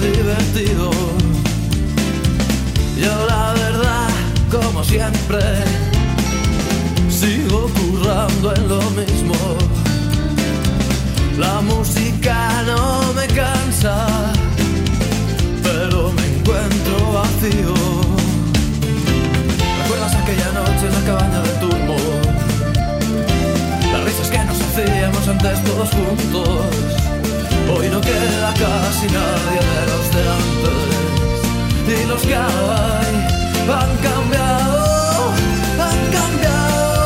divertido. Yo la verdad, como siempre, sigo currando en lo mismo. La música no me cansa, pero me encuentro vacío. ¿Recuerdas aquella noche en la cabaña del turbo? Las risas que nos hacíamos antes todos juntos. Hoy no queda casi nadie de los de antes. Y los que hay han cambiado, han cambiado.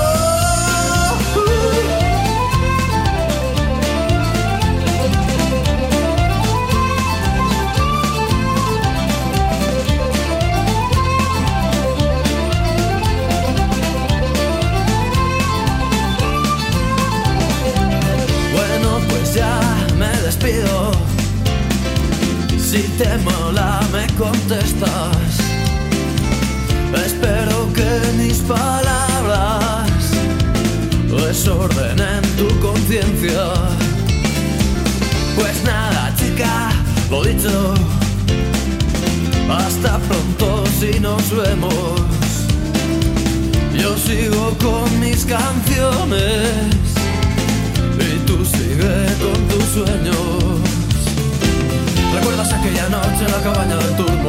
Despido. Si te mola me contestas. Espero que mis palabras desordenen tu conciencia. Pues nada, chica, lo dicho. Hasta pronto si nos vemos. Yo sigo con mis canciones y tú sigue con tus sueños. ¿Recuerdas aquella noche en la cabaña del turbo?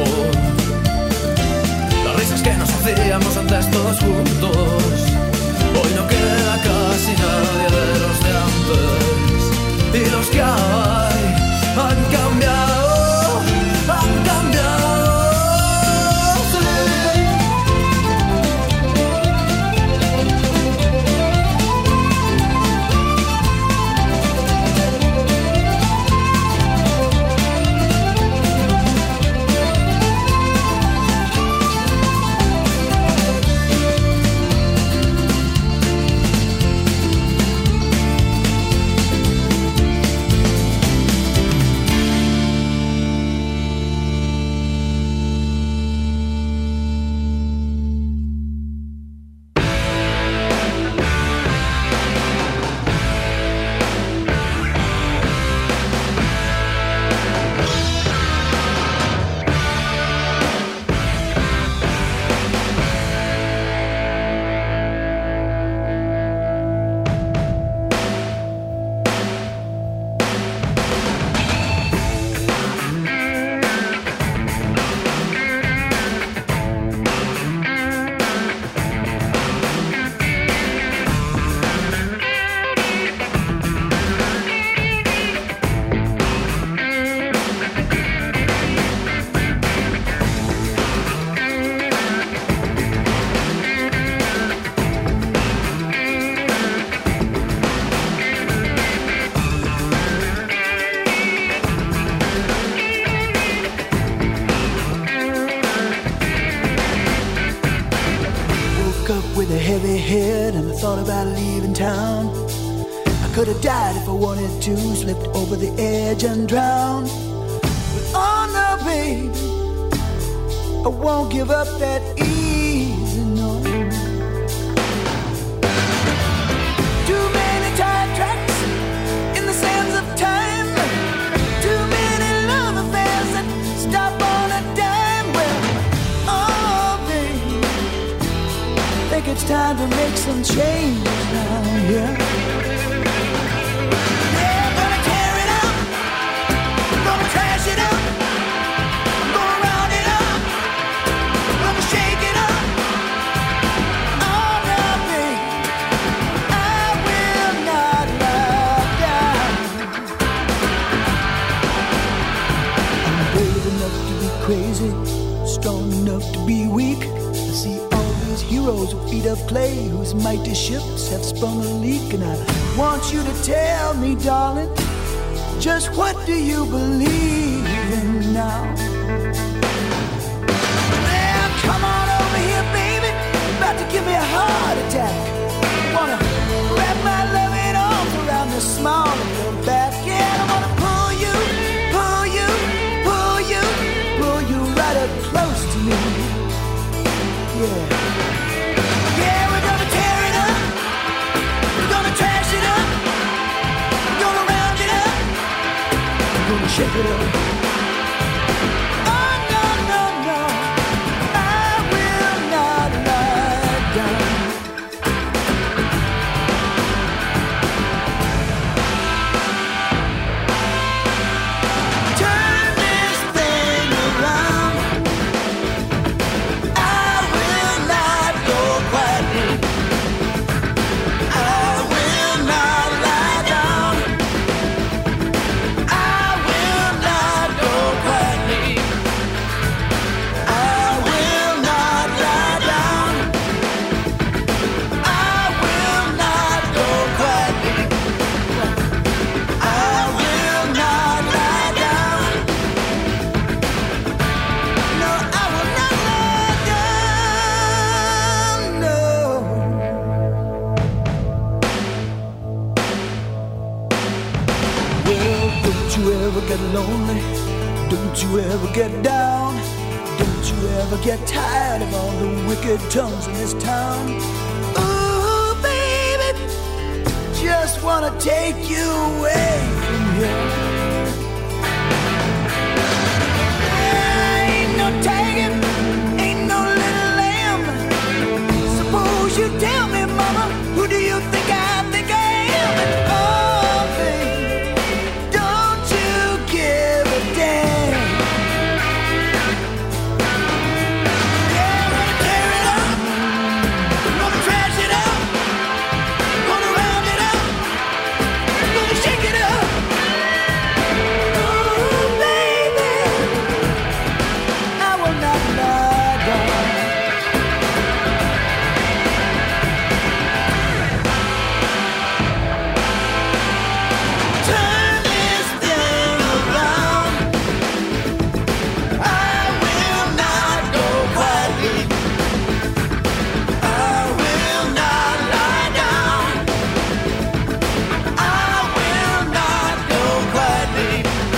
Las risas que nos hacíamos antes todos juntos. Hoy no queda casi nadie de los de antes. Y los que hay han cambiado, han cambiado. Thought about leaving town. I could have died if I wanted to, slipped over the edge and drowned. But oh no, baby, I won't give up that easy, no. Too many tire tracks in the sands of time. Too many love affairs that stop on a dime. Well, oh baby, think it's time to make some change now, yeah. Yeah, I'm gonna tear it up, I'm gonna trash it up, I'm gonna round it up, I'm gonna shake it up. Oh no, baby, I will not lie down. I'm brave enough to be crazy, strong enough to be weak. I see heroes who feet of clay, whose mighty ships have sprung a leak. And I want you to tell me, darling, just what do you believe in now? Well, come on over here, baby, you're about to give me a heart attack. I wanna wrap my loving arms around the small of your back. Yeah, I wanna pull you, pull you, pull you, pull you right up close to me. Yeah. Shake it up. Don't you ever get down, don't you ever get tired of all the wicked tongues in this town. Ooh, baby, just wanna take you away from here. Ain't no tagging, ain't no little lamb. Suppose you tell me, mama, who do you think I think I am? Oh, baby, don't you give a damn. Yeah, I'm gonna tear it up, gonna trash it up, gonna round it up, gonna shake it up. Ooh, baby, I will not lie down. Turn this thing around. I will not go quietly. I will not lie down. I will not go quietly.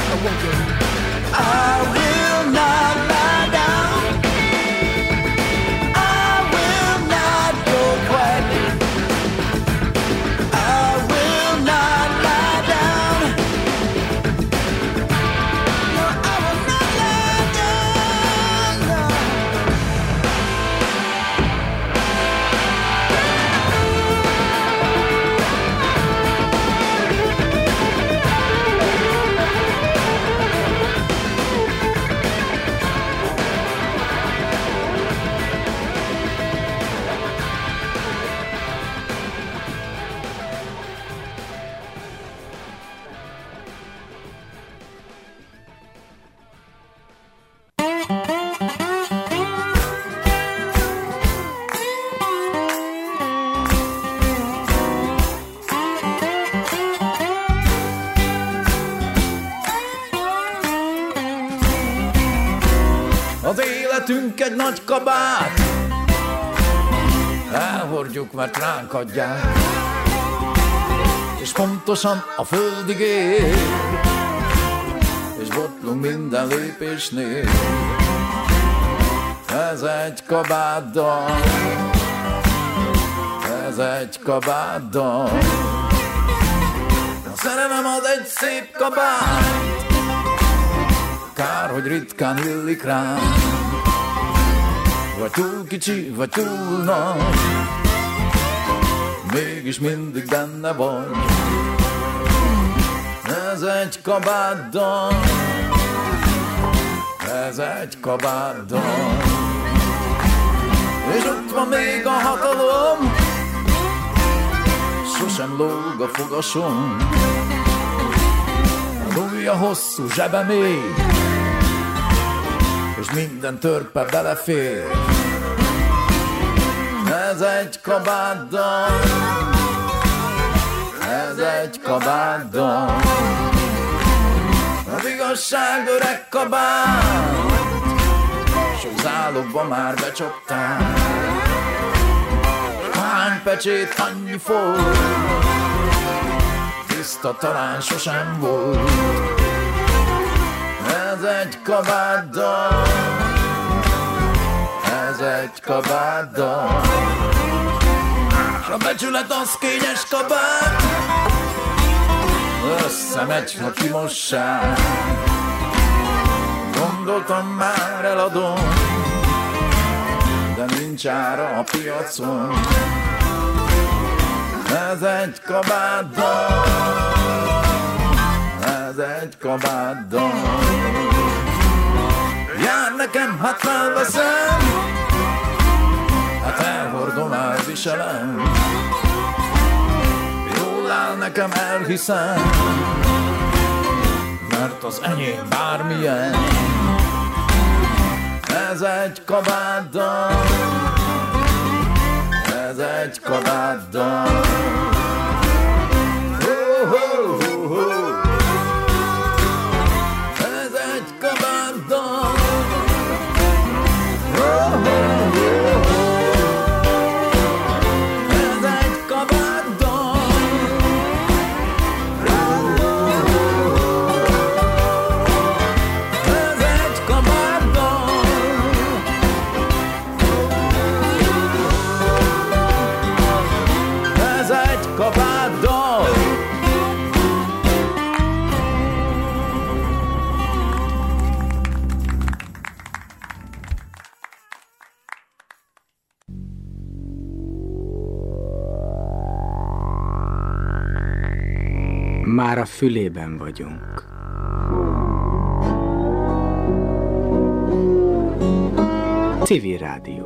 I will not lie down. I will not go quietly. I will not lie down. No, I will not lie down. No. Az életünk egy nagy kabát, elhordjuk, mert ránk adják, és pontosan a földig ér, és botlunk minden lépésnél. Ez egy kabátdal, ez egy kabátdal. A szerelem az egy szép kabát, kár, hogy ritkán illik rám. Vagy túl kicsi, vagy túl nagy, mégis mindig benne vagy. Ez egy kabátdal, ez egy kabátdal. És ott van még a hatalom, sosem lóg a fogasom. Az ujja hosszú, zsebe mély, és minden törpe belefér. Ez egy kabátdal, ez egy kabátdal. Az igazság öreg kabát, sok zálogba már becsaptál. Hány pecsét, annyi folt, tiszta talán sosem volt. Ez egy kabátdal, ez egy kabátdal. S a becsület az kényes kabát, összemegy, ha kimossák. Gondoltam már eladom, de nincs ára a piacon. Ez egy kabátdal, ez egy kabátdal. Jár nekem, hát felveszem, hát elhordom, elviselem. Jól áll nekem, elhiszem, mert az enyém bármilyen. Ez egy kabátdal, ez egy kabátdal. Oh, oh, oh, oh. Ez egy kabátdal. Oh, oh, oh, oh. Ez egy kabátdal. Oh, oh, oh, oh. már a fülében vagyunk. Civil Rádió.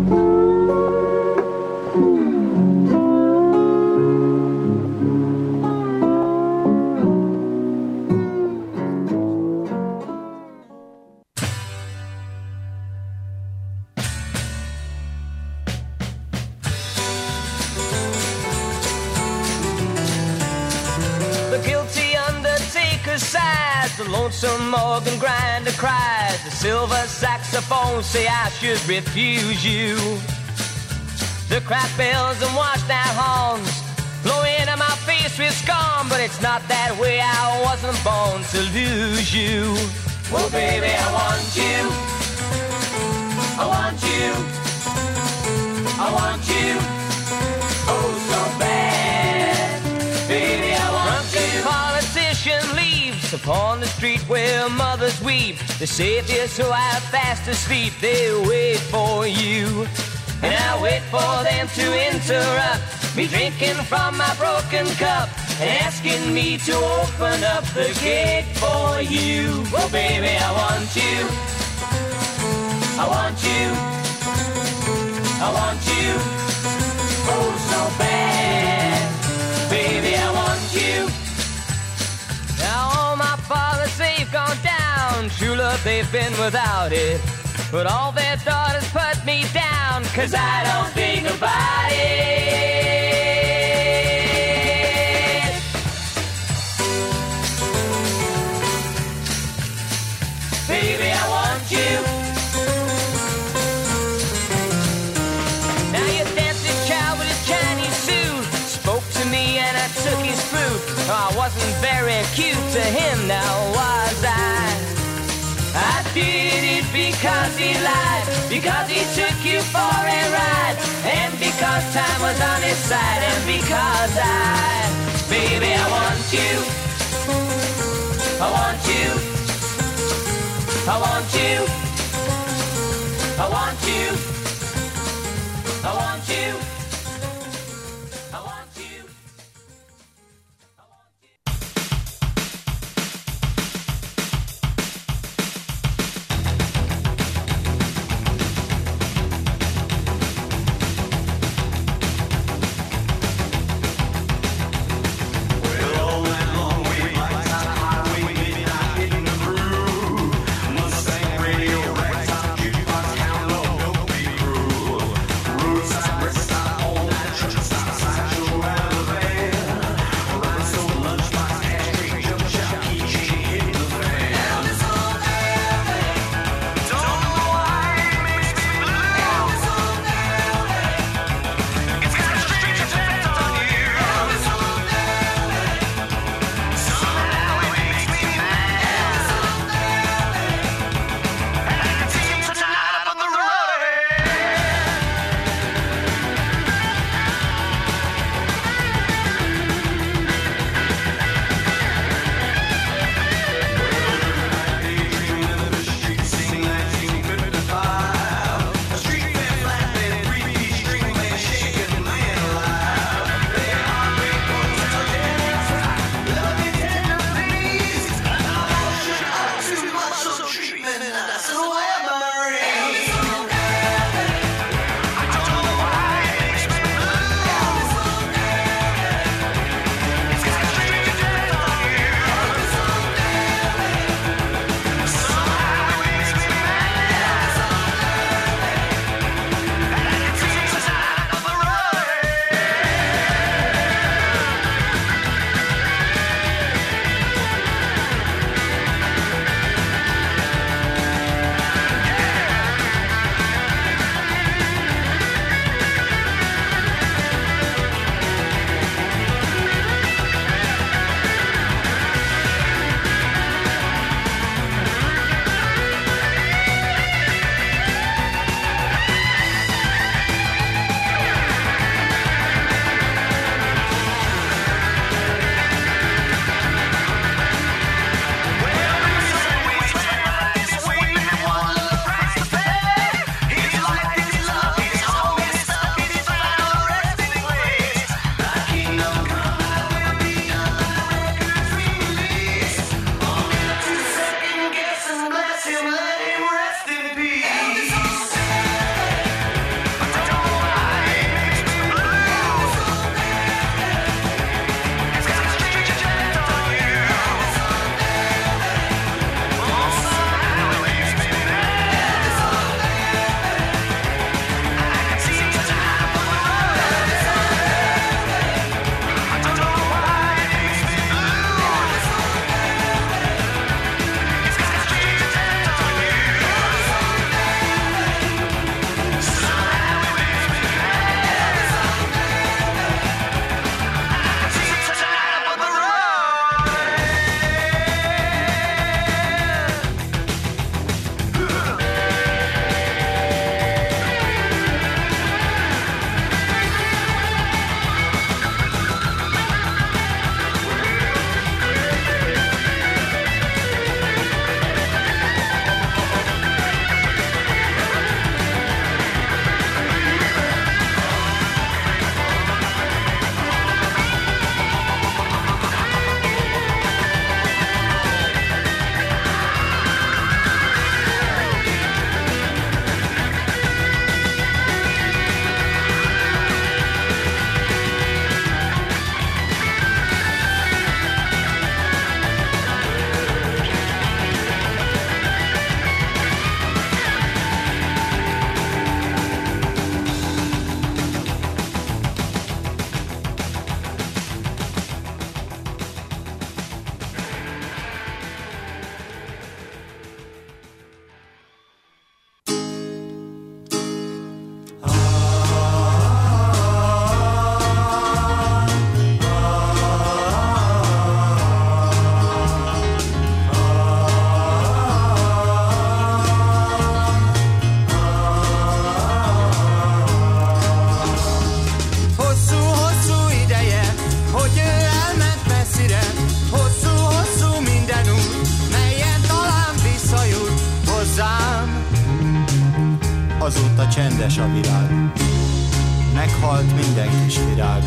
The lonesome organ grinder cries. The silver saxophone say I should refuse you. The crack bells and washed out horns blow into my face with scorn, but it's not that way. I wasn't born to lose you. Well, baby, I want you. I want you. I want you. Oh, so bad. Baby, I want you. Politician leaves upon the street where mothers weep. The saviors who are fast asleep, they wait for you. And I wait for them to interrupt me drinking from my broken cup and asking me to open up the gate for you. Well, baby, I want you. I want you. I want you. Oh, so bad. Baby, I want you. Now all my fathers, they've gone down. True love, they've been without it. But all their daughters put me down, 'cause I don't think about it. Baby, I want you. Now your dancing child with his Chinese suit spoke to me and I took his fruit. I wasn't very cute to him, now was I? I did it because he lied, because he took you for a ride, and because time was on his side, and because baby, I want you. I want you. I want you. I want you. I want you. I want you. Roots azóta csendes a világ. Meghalt minden kis virág.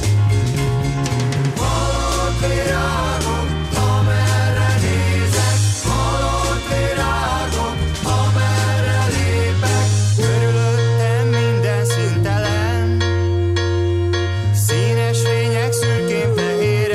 Halott virágok, amerre nézek, halott virágok, amerre lépek. Körülöttem minden szüntelen, színes fények szürkén-fehéren.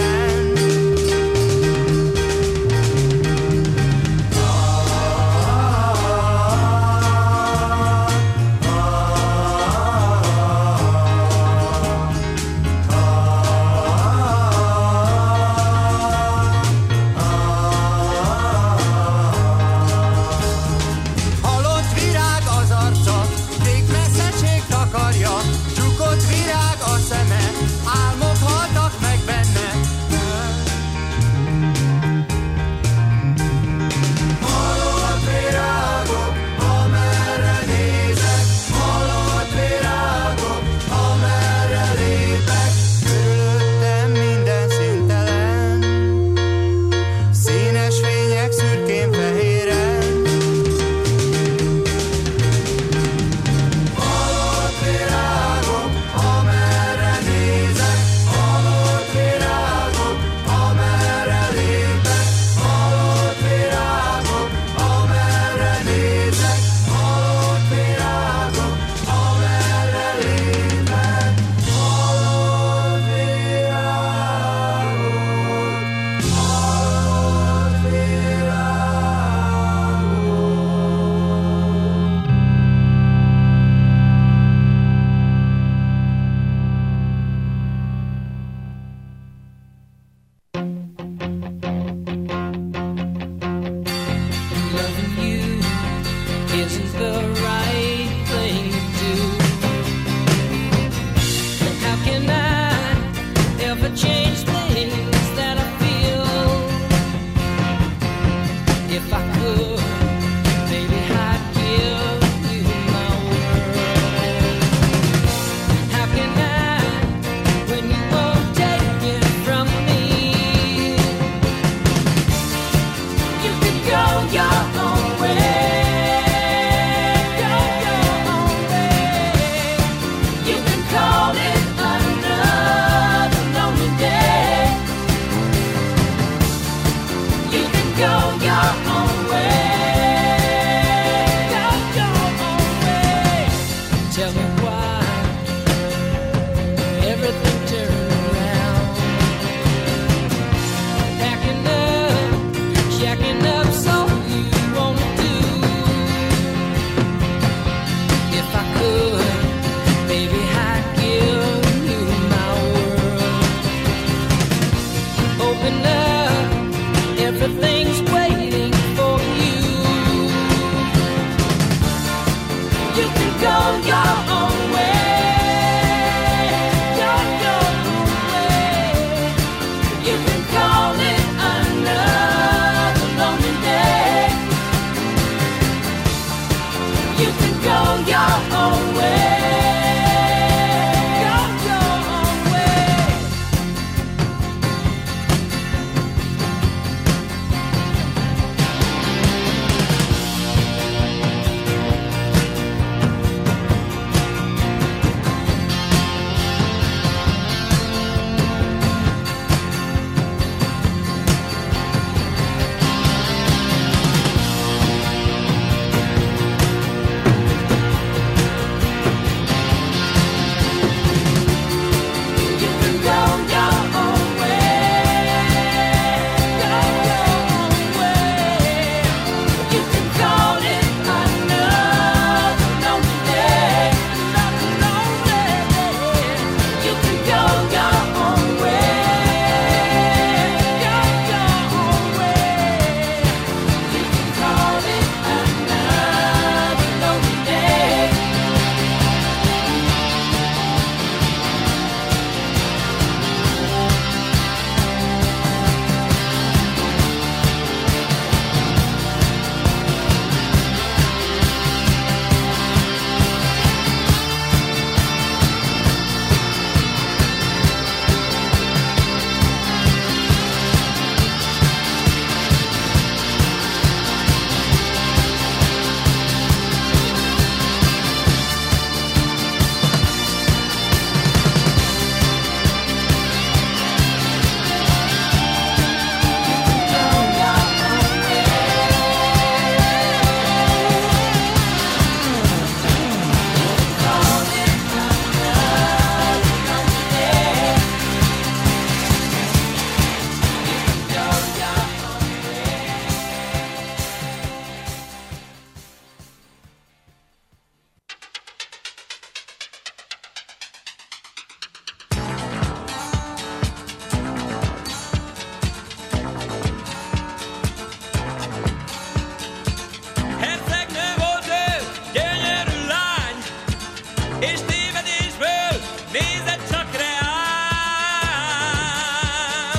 és tévedésből nézed csak rám.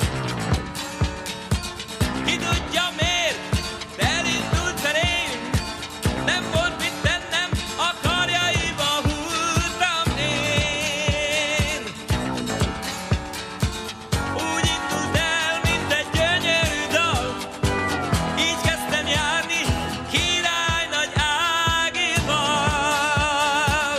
Ki tudja miért, de elindult felém, nem volt mit tennem, a karjaiba húztam én. Úgy indult el, mint egy gyönyörű dal, így kezdtem járni Király Nagy Ágival.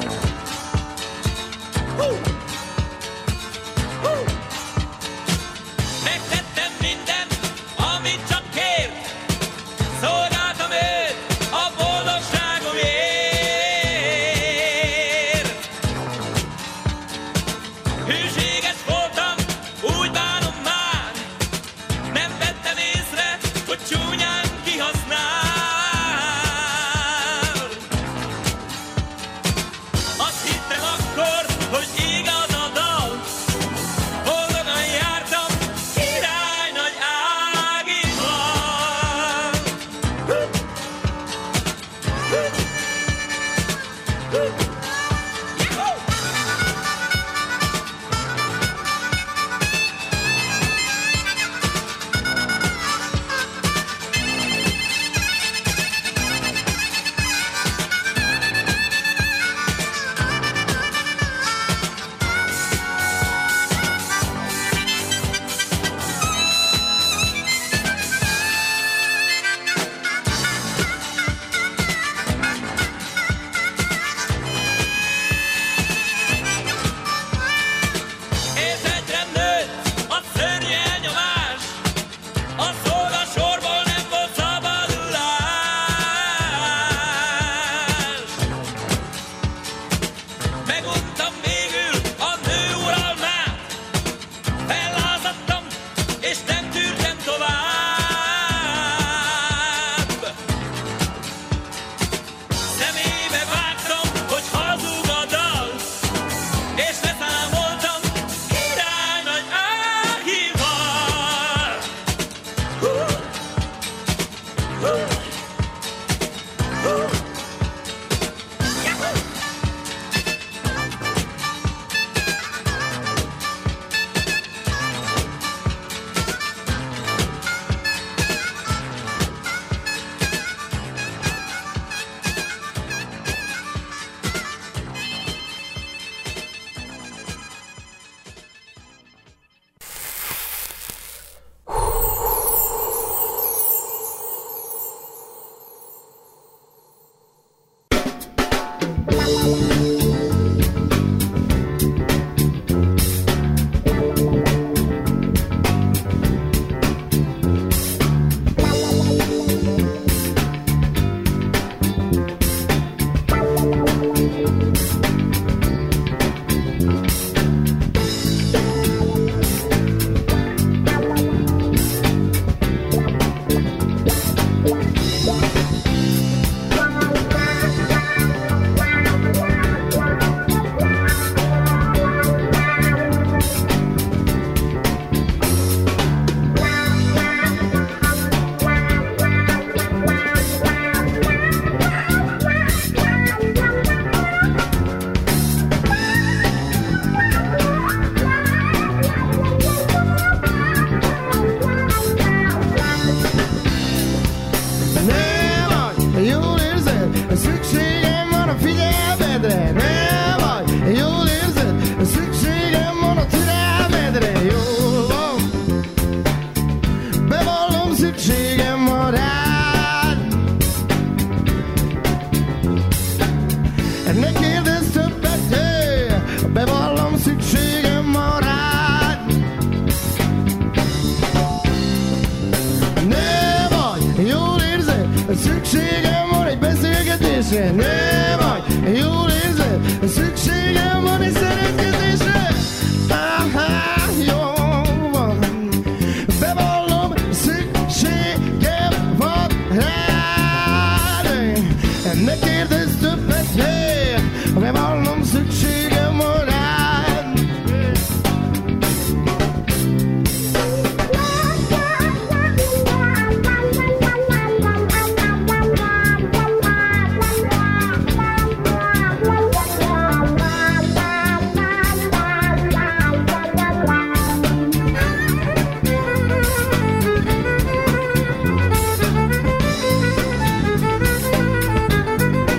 Megtettem mindent, amit csak kért, szolgáltam őt a boldogságomért. Hűséges voltam, úgy bánom már, nem vettem észre, hogy csúnyán kihasznál. Azt hittem akkor, hogy igaz a dal, boldogan jártam Király Nagy Ágival. És egyre nőtt a szörnyű elnyomás, a szolgasorból nem volt szabadulás. Meguntam végül a nő uralmát, fellázadtam és nem tűrtem tovább. Szemébe vágtam, hogy hazug a dal, és leszámoltam Király Nagy Ágival. Szükségem van egy beszélgetésre, ne vagy, jól érzed, szükségem van egy szeretkezésre. Jó van, bevallom, szükségem van rád. Neki